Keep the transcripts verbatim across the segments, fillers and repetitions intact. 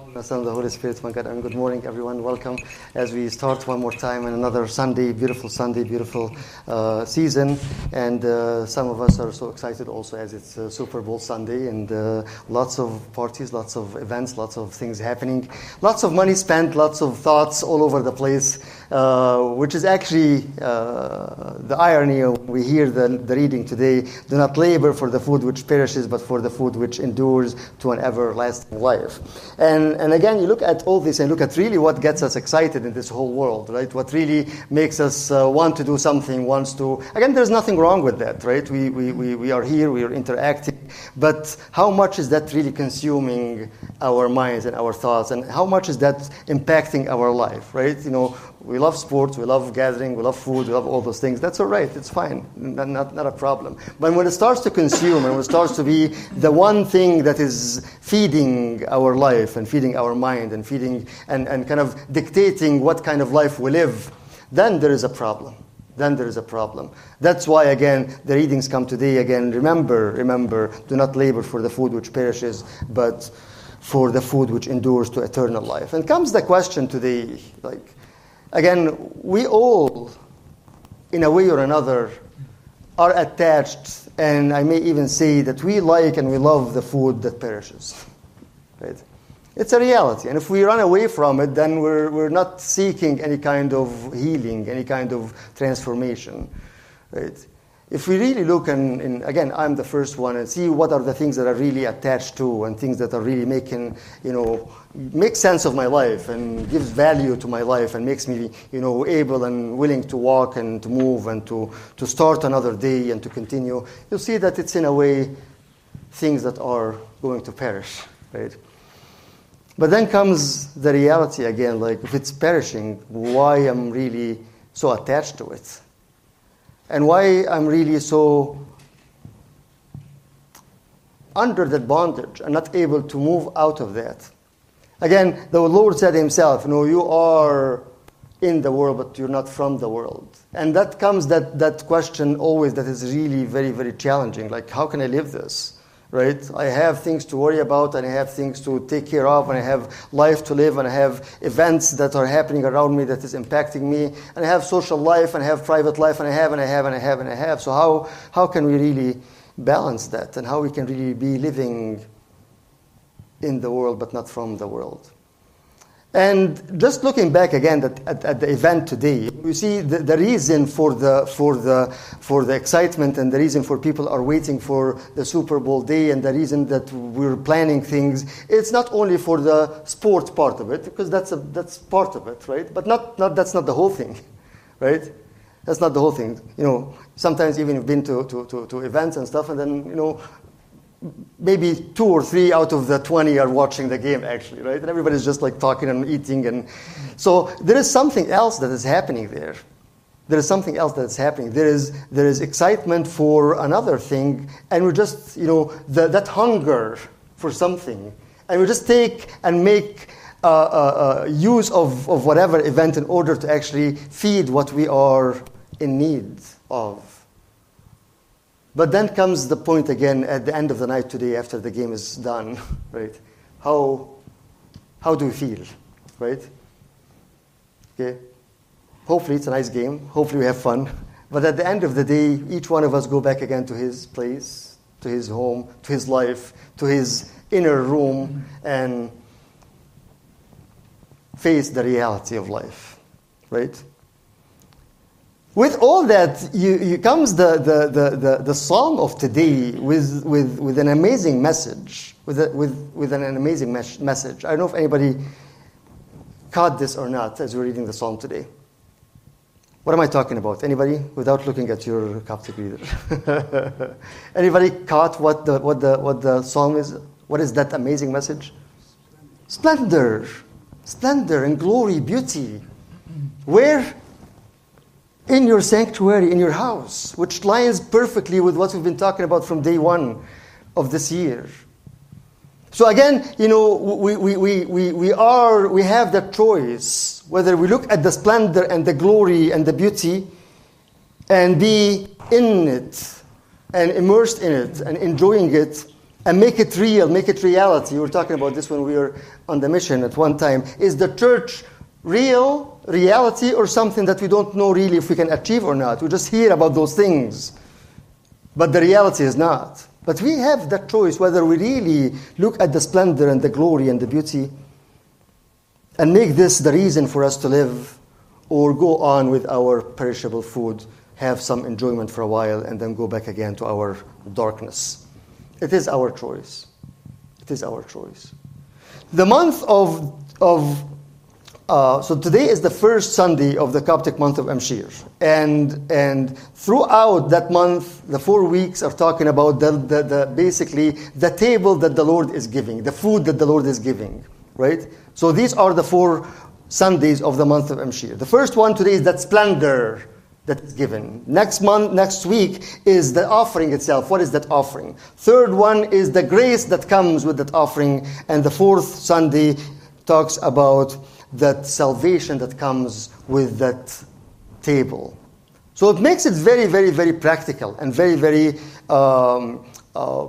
The Son of the Holy Spirit, my God, and good morning, everyone. Welcome as we start one more time in another Sunday, beautiful Sunday, beautiful uh, season. And uh, some of us are so excited also as it's uh, Super Bowl Sunday, and uh, lots of parties, lots of events, lots of things happening, lots of money spent, lots of thoughts all over the place, uh, which is actually uh, the irony. We hear the, the reading today: do not labor for the food which perishes, but for the food which endures to an everlasting life. And And again, you look at all this and look at really what gets us excited in this whole world, right? What really makes us uh, want to do something, wants to... Again, there's nothing wrong with that, right? We, we, we, we are here, we are interacting. But how much is that really consuming our minds and our thoughts? And how much is that impacting our life, right? You know, we love sports, we love gathering, we love food, we love all those things. That's all right, it's fine, not, not, not a problem. But when it starts to consume and when it starts to be the one thing that is feeding our life and feeding our mind and feeding and, and kind of dictating what kind of life we live, then there is a problem. Then there is a problem. That's why, again, the readings come today. Again, remember, remember, do not labor for the food which perishes, but for the food which endures to eternal life. And comes the question today, like, again, we all, in a way or another, are attached, and I may even say that we like and we love the food that perishes. Right? It's a reality, and if we run away from it, then we're we're not seeking any kind of healing, any kind of transformation. Right? If we really look, and, and again, I'm the first one, and see what are the things that are really attached to, and things that are really making, you know, make sense of my life, and gives value to my life, and makes me, you know, able and willing to walk and to move and to, to start another day and to continue, you'll see that it's in a way things that are going to perish, right? But then comes the reality again, like if it's perishing, why I'm really so attached to it? And why I'm really so under that bondage and not able to move out of that. Again, the Lord said himself, you know, you are in the world, but you're not from the world. And that comes, that, that question always that is really very, very challenging. Like, how can I live this? Right? I have things to worry about, and I have things to take care of, and I have life to live, and I have events that are happening around me that is impacting me, and I have social life, and I have private life, and I have, and I have, and I have, and I have. So how, how can we really balance that, and how we can really be living in the world but not from the world? And just looking back again at, at, at the event today, you see the, the reason for the for the for the excitement, and the reason for people are waiting for the Super Bowl day, and the reason that we're planning things. It's not only for the sport part of it, because that's a, that's part of it, right? But not not that's not the whole thing, right? That's not the whole thing. You know, sometimes even you've been to to, to, to events and stuff, and then you know, maybe two or three out of the twenty are watching the game, actually, right? And everybody's just like talking and eating. And so there is something else that is happening there. There is something else that is happening. There is there is excitement for another thing, and we just, you know, the, that hunger for something. And we just take and make uh, uh, uh, use of, of whatever event in order to actually feed what we are in need of. But then comes the point again at the end of the night today, after the game is done, right? How, how do we feel, right? Okay. Hopefully it's a nice game. Hopefully we have fun. But at the end of the day, each one of us go back again to his place, to his home, to his life, to his inner room, and face the reality of life, right? With all that, you, you comes the, the, the, the, the psalm of today with, with, with an amazing message, with, a, with, with an amazing mes- message. I don't know if anybody caught this or not as we're reading the psalm today. What am I talking about? Anybody? Without looking at your Coptic reader. Anybody caught what the, what, the, what the psalm is? What is that amazing message? Splendor. Splendor and glory, beauty. Where? In your sanctuary, in your house, which lines perfectly with what we've been talking about from day one of this year. So again, you know, we, we, we, we, we are, we have that choice, whether we look at the splendor and the glory and the beauty and be in it and immersed in it and enjoying it, and make it real, make it reality. We were talking about this when we were on the mission at one time. Is the church real, reality, or something that we don't know really if we can achieve or not? We just hear about those things, but the reality is not. But we have that choice whether we really look at the splendor and the glory and the beauty and make this the reason for us to live, or go on with our perishable food, have some enjoyment for a while, and then go back again to our darkness. It is our choice. It is our choice. The month of, of uh, so today is the first Sunday of the Coptic month of Amshir. And, and throughout that month, the four weeks are talking about the, the, the basically the table that the Lord is giving, the food that the Lord is giving, right? So these are the four Sundays of the month of Amshir. The first one today is that splendor that is given. Next month, next week is the offering itself. What is that offering? Third one is the grace that comes with that offering. And the fourth Sunday talks about that salvation that comes with that table. So it makes it very, very, very practical and very, very um, uh,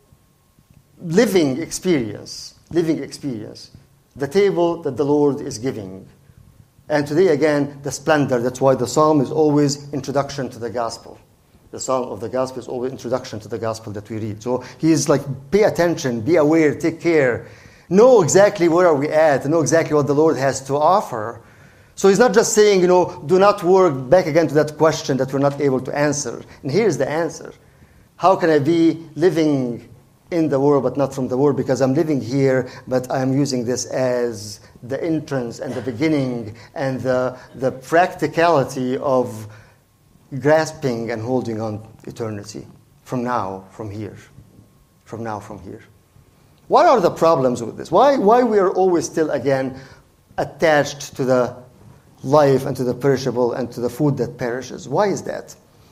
living experience. Living experience. The table that the Lord is giving. And today, again, the splendor. That's why the psalm is always introduction to the gospel. The psalm of the gospel is always introduction to the gospel that we read. So he's like, pay attention, be aware, take care. Know exactly where are we at, know exactly what the Lord has to offer. So he's not just saying, you know, do not work back again to that question that we're not able to answer. And here's the answer. How can I be living in the world but not from the world? Because I'm living here, but I'm using this as the entrance and the beginning and the, the practicality of grasping and holding on eternity from now, from here, from now, from here. What are the problems with this? Why, why we are always still, again, attached to the life and to the perishable and to the food that perishes? Why is that?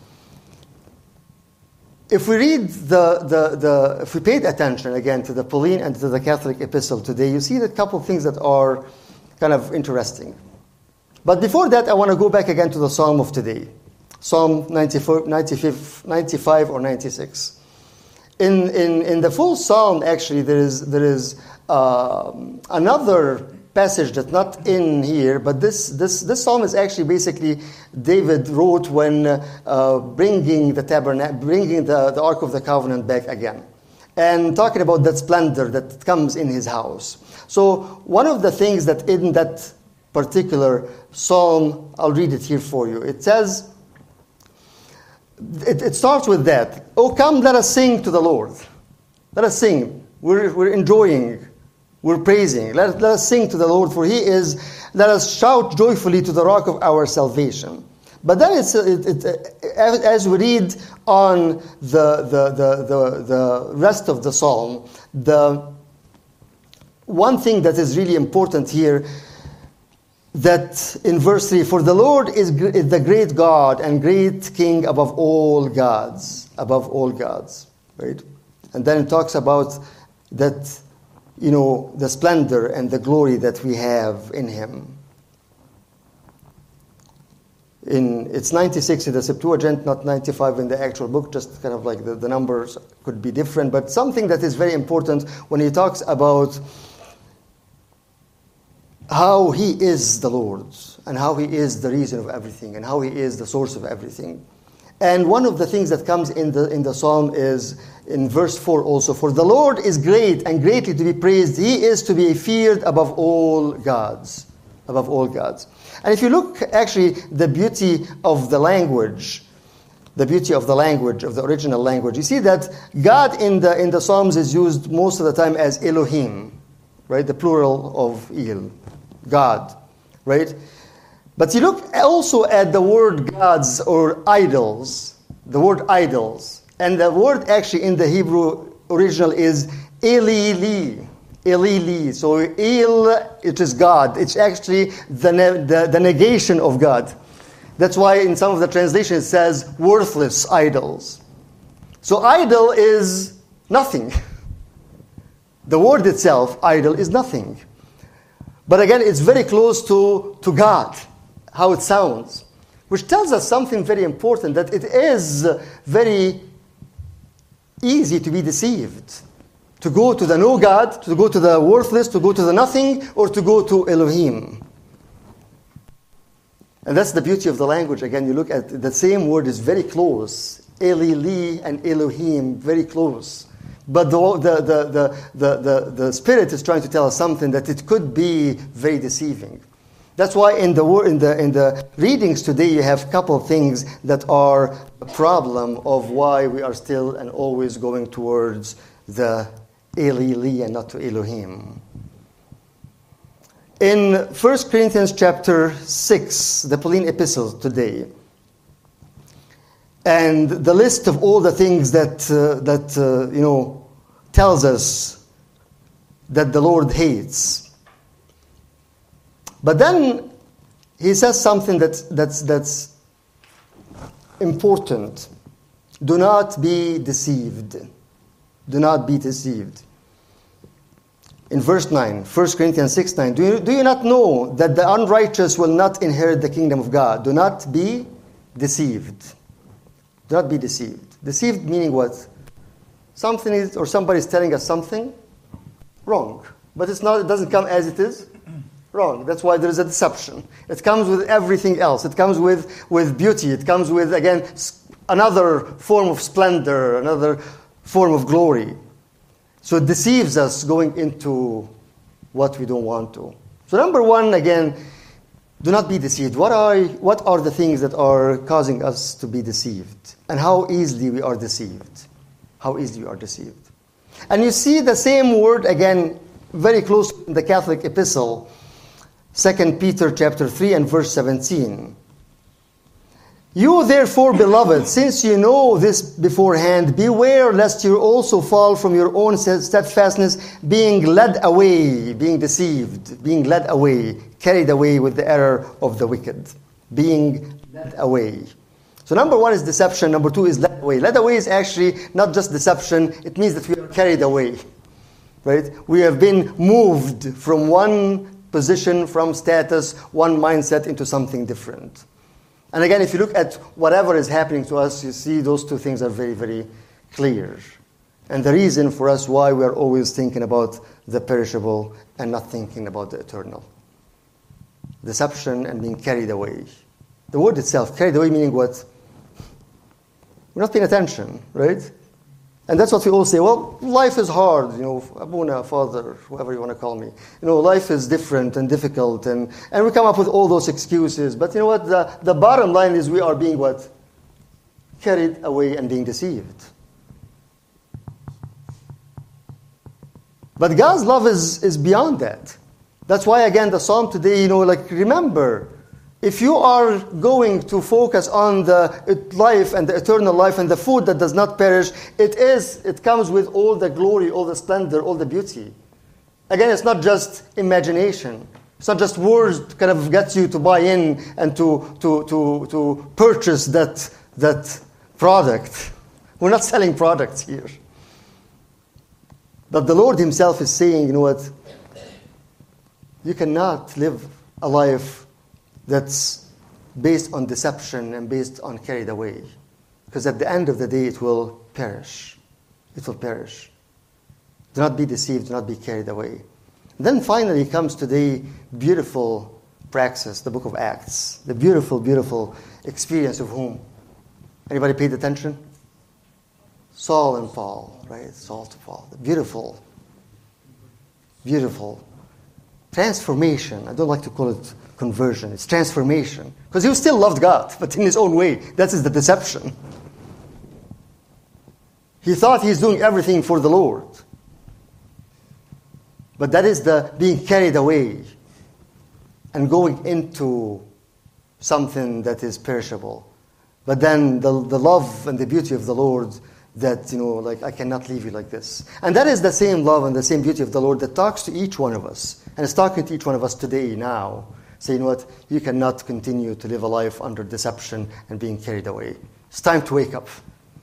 If we read the, the, the, if we paid attention again to the Pauline and to the Catholic epistle today, you see a couple of things that are kind of interesting. But before that, I want to go back again to the Psalm of today. Psalm ninety-four, ninety-five, ninety-five or ninety-six. In, in, in the full Psalm, actually, there is, there is uh, another passage that's not in here, but this, this, this psalm is actually basically David wrote when uh, bringing the tabernacle, bringing the, the Ark of the Covenant back again, and talking about that splendor that comes in his house. So one of the things that in that particular psalm, I'll read it here for you. It says, it, it starts with that. Oh, come, let us sing to the Lord. Let us sing. We're, we're enjoying. We're praising. Let, let us sing to the Lord, for he is, let us shout joyfully to the rock of our salvation. But then it's, it, it, as we read on the, the, the, the, the rest of the psalm, the one thing that is really important here, that in verse three, for the Lord is, is the great God and great King above all gods, above all gods, right? And then it talks about that, you know, the splendor and the glory that we have in him. In it's ninety-six in the Septuagint, not ninety-five in the actual book, just kind of like the, the numbers could be different. But something that is very important when he talks about how he is the Lord and how he is the reason of everything and how he is the source of everything. And one of the things that comes in the in the psalm is in verse four also, for the Lord is great and greatly to be praised. He is to be feared above all gods, above all gods. And if you look actually the beauty of the language, the beauty of the language, of the original language, you see that God in the in the Psalms is used most of the time as Elohim, right? The plural of El, God, right? But you look also at the word gods or idols, the word idols. And the word actually in the Hebrew original is Elili. Elili. So El, it is God. It's actually the, the, the negation of God. That's why in some of the translations it says worthless idols. So idol is nothing. The word itself, idol, is nothing. But again, it's very close to, to God, how it sounds. Which tells us something very important, that it is very easy to be deceived. To go to the no God, to go to the worthless, to go to the nothing, or to go to Elohim. And that's the beauty of the language. Again, you look at the same word is very close. Eli, Li, and Elohim, very close. But the, the, the, the, the, the, the Spirit is trying to tell us something that it could be very deceiving. That's why in the, in the, in the readings today, you have a couple of things that are a problem of why we are still and always going towards the Eli, Li, and not to Elohim. In First Corinthians chapter six, the Pauline epistle today, and the list of all the things that, uh, that uh, you know, tells us that the Lord hates. But then he says something that's, that's, that's important. Do not be deceived. Do not be deceived. In verse nine, First Corinthians six nine, do you, do you not know that the unrighteous will not inherit the kingdom of God? Do not be deceived. Do not be deceived. Deceived meaning what? Something is, or somebody is telling us something wrong. But it's not, it doesn't come as it is wrong. That's why there is a deception. It comes with everything else. It comes with, with beauty. It comes with, again, another form of splendor, another form of glory. So it deceives us going into what we don't want to. So number one, again, do not be deceived. What are, what are the things that are causing us to be deceived? And how easily we are deceived? How easily we are deceived? And you see the same word, again, very close in the Catholic epistle, Second Peter chapter three and verse seventeen. You therefore, beloved, since you know this beforehand, beware lest you also fall from your own steadfastness, being led away, being deceived, being led away, carried away with the error of the wicked. Being led away. So number one is deception. Number two is led away. Led away is actually not just deception. It means that we are carried away. Right? We have been moved from one position, from status, one mindset into something different. And again, if you look at whatever is happening to us, you see those two things are very, very clear. And the reason for us why we are always thinking about the perishable and not thinking about the eternal. Deception and being carried away. The word itself, carried away, meaning what? We're not paying attention, right? And that's what we all say. Well, life is hard, you know, Abuna, Father, whoever you want to call me. You know, life is different and difficult, and, and we come up with all those excuses. But you know what? The, the bottom line is we are being what? Carried away and being deceived. But God's love is, is beyond that. That's why, again, the psalm today, you know, like, remember, if you are going to focus on the life and the eternal life and the food that does not perish, it is, it comes with all the glory, all the splendor, all the beauty. Again, it's not just imagination. It's not just words to kind of get you to buy in and to, to, to, to purchase that, that product. We're not selling products here. But the Lord himself is saying, you know what? You cannot live a life that's based on deception and based on carried away. Because at the end of the day, it will perish. It will perish. Do not be deceived. Do not be carried away. And then finally comes today beautiful praxis, the book of Acts. The beautiful, beautiful experience of whom? Anybody paid attention? Saul and Paul, right? Saul to Paul. The beautiful, beautiful transformation. I don't like to call it conversion. It's transformation. Because he still loved God, but in his own way. That is the deception. He thought he's doing everything for the Lord. But that is the being carried away and going into something that is perishable. But then the, the love and the beauty of the Lord that, you know, like, I cannot leave you like this. And that is the same love and the same beauty of the Lord that talks to each one of us. And it's talking to each one of us today, now. Saying, you know what? You cannot continue to live a life under deception and being carried away. It's time to wake up.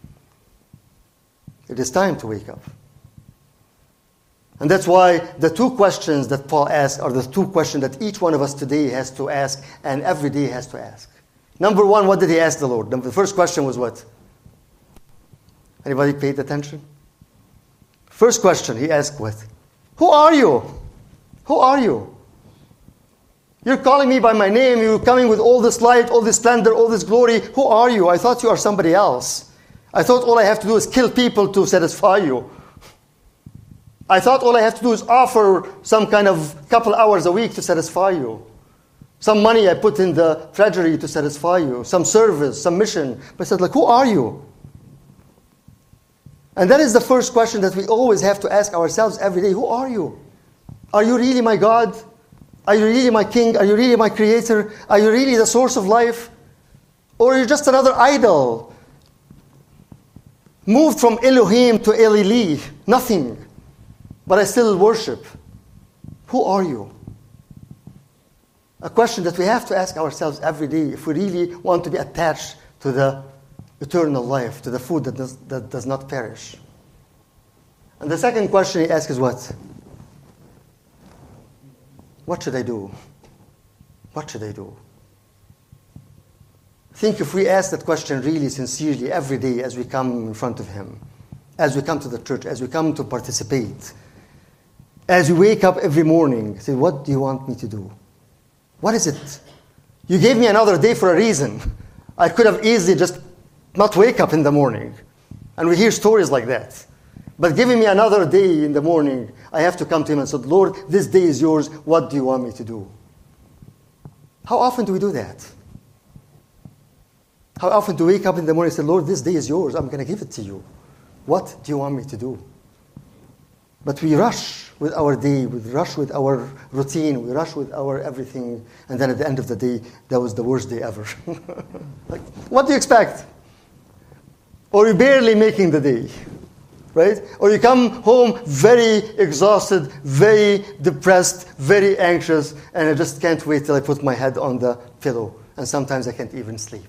It is time to wake up. And that's why the two questions that Paul asked are the two questions that each one of us today has to ask and every day has to ask. Number one, what did he ask the Lord? The first question was what? Anybody paid attention? First question he asked with, who are you? Who are you? You're calling me by my name. You're coming with all this light, all this splendor, all this glory. Who are you? I thought you are somebody else. I thought all I have to do is kill people to satisfy you. I thought all I have to do is offer some kind of couple hours a week to satisfy you. Some money I put in the treasury to satisfy you. Some service, some mission. But I said, like, who are you? And that is the first question that we always have to ask ourselves every day. Who are you? Are you really my God? Are you really my king? Are you really my creator? Are you really the source of life? Or are you just another idol? Moved from Elohim to Elili. Nothing. But I still worship. Who are you? A question that we have to ask ourselves every day if we really want to be attached to the eternal life, to the food that does, that does not perish. And the second question he asks is what? What should I do? What should I do? I think if we ask that question really sincerely every day as we come in front of him, as we come to the church, as we come to participate, as we wake up every morning, say, what do you want me to do? What is it? You gave me another day for a reason. I could have easily just not wake up in the morning. And we hear stories like that. But giving me another day in the morning, I have to come to him and say, Lord, this day is yours. What do you want me to do? How often do we do that? How often do we wake up in the morning and say, Lord, this day is yours. I'm going to give it to you. What do you want me to do? But we rush with our day, we rush with our routine, we rush with our everything, and then at the end of the day, that was the worst day ever. Like, what do you expect? Or you're barely making the day, right? Or you come home very exhausted, very depressed, very anxious, and I just can't wait till I put my head on the pillow, and sometimes I can't even sleep.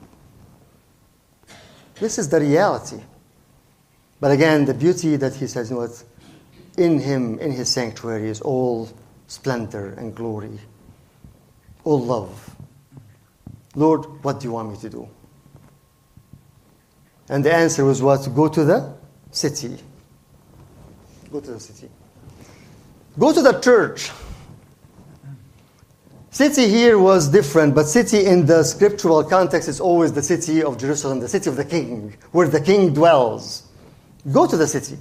This is the reality. But again, the beauty that he says, you know what? In him, in his sanctuary, is all splendor and glory, all love. Lord, what do you want me to do? And the answer was what? Go to the city. Go to the city. Go to the church. City here was different, but city in the scriptural context is always the city of Jerusalem, the city of the king, where the king dwells. Go to the city.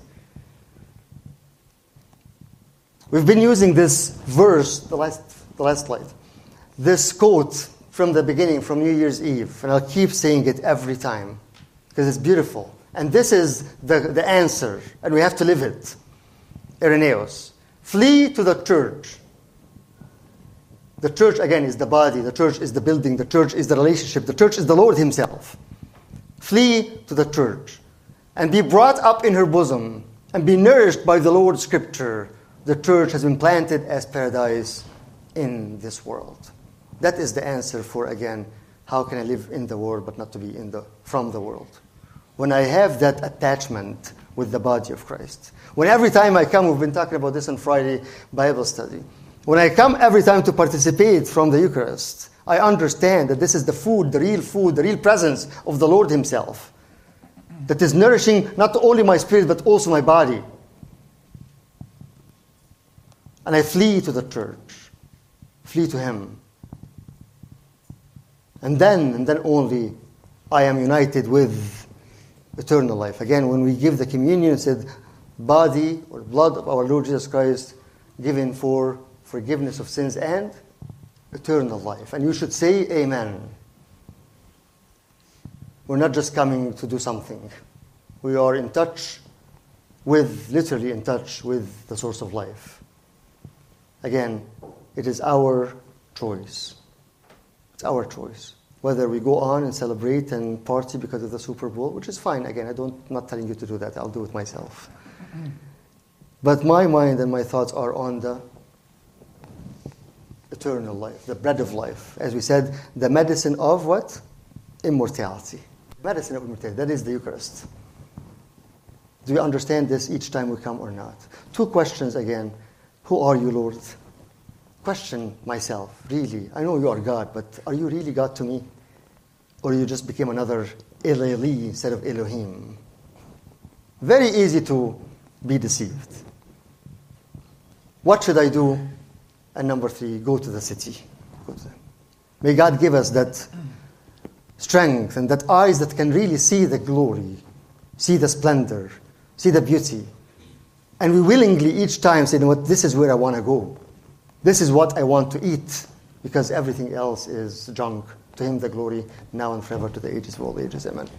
We've been using this verse, the last, the last slide, this quote from the beginning, from New Year's Eve, and I'll keep saying it every time, because it's beautiful. And this is the, the answer, and we have to live it. Irenaeus. Flee to the church. The church, again, is the body. The church is the building. The church is the relationship. The church is the Lord himself. Flee to the church and be brought up in her bosom and be nourished by the Lord's scripture. The church has been planted as paradise in this world. That is the answer for, again, how can I live in the world but not to be in the from the world? When I have that attachment with the body of Christ. When every time I come, we've been talking about this on Friday Bible study. When I come every time to participate from the Eucharist, I understand that this is the food, the real food, the real presence of the Lord himself. That is nourishing not only my spirit but also my body. And I flee to the church, flee to him. And then, and then only, I am united with eternal life. Again, when we give the communion, it said, body or blood of our Lord Jesus Christ, given for forgiveness of sins and eternal life. And you should say amen. We're not just coming to do something. We are in touch with, literally in touch with the source of life. Again, it is our choice. It's our choice. Whether we go on and celebrate and party because of the Super Bowl, which is fine. Again, I don't, I'm not telling you to do that. I'll do it myself. But my mind and my thoughts are on the eternal life, the bread of life. As we said, the medicine of what? Immortality. Medicine of immortality. That is the Eucharist. Do we understand this each time we come or not? Two questions again. Who are you, Lord? Question myself, really. I know you are God, but are you really God to me? Or you just became another Eleli instead of Elohim? Very easy to be deceived. What should I do? And number three, go to the city. Go to them. May God give us that strength and that eyes that can really see the glory, see the splendor, see the beauty. And we willingly each time say, you know what, this is where I want to go. This is what I want to eat, because everything else is junk. To him the glory, now and forever, to the ages of all ages. Amen.